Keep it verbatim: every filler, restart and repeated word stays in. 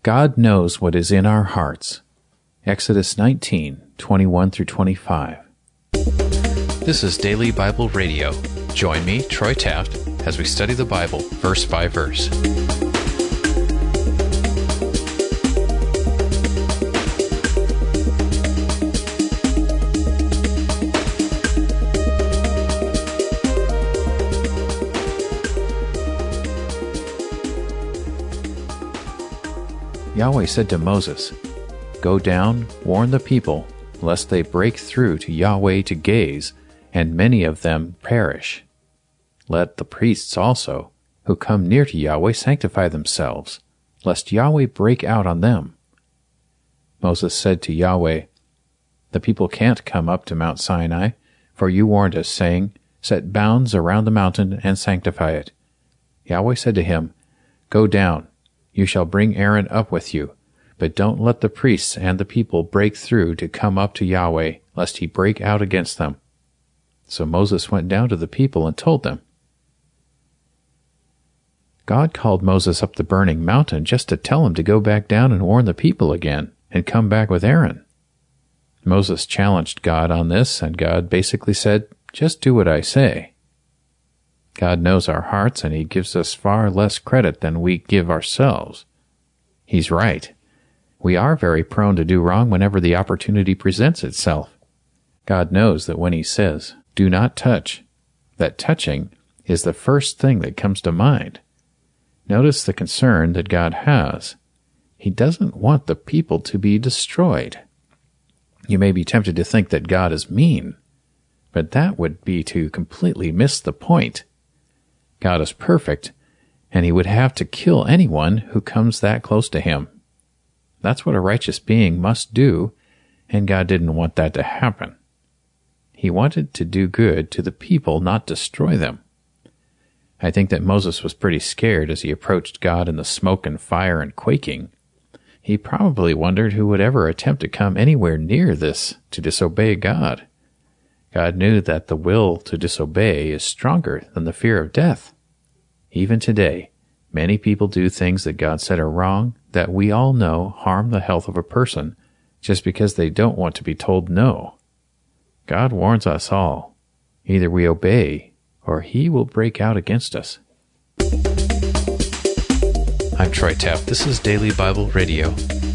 God knows what is in our hearts. Exodus nineteen, twenty-one through twenty-five. This is Daily Bible Radio. Join me, Troy Taft, as we study the Bible verse by verse. Yahweh said to Moses, "Go down, warn the people, lest they break through to Yahweh to gaze, and many of them perish. Let the priests also, who come near to Yahweh, sanctify themselves, lest Yahweh break out on them." Moses said to Yahweh, "The people can't come up to Mount Sinai, for you warned us, saying, 'Set bounds around the mountain and sanctify it.'" Yahweh said to him, "Go down. You shall bring Aaron up with you, but don't let the priests and the people break through to come up to Yahweh, lest he break out against them." So Moses went down to the people and told them. God called Moses up the burning mountain just to tell him to go back down and warn the people again, and come back with Aaron. Moses challenged God on this, and God basically said, "Just do what I say." God knows our hearts, and he gives us far less credit than we give ourselves. He's right. We are very prone to do wrong whenever the opportunity presents itself. God knows that when he says, "Do not touch," that touching is the first thing that comes to mind. Notice the concern that God has. He doesn't want the people to be destroyed. You may be tempted to think that God is mean, but that would be to completely miss the point. God is perfect, and he would have to kill anyone who comes that close to him. That's what a righteous being must do, and God didn't want that to happen. He wanted to do good to the people, not destroy them. I think that Moses was pretty scared as he approached God in the smoke and fire and quaking. He probably wondered who would ever attempt to come anywhere near this to disobey God. God knew that the will to disobey is stronger than the fear of death. Even today, many people do things that God said are wrong, that we all know harm the health of a person, just because they don't want to be told no. God warns us all. Either we obey, or he will break out against us. I'm Troy Taft. This is Daily Bible Radio.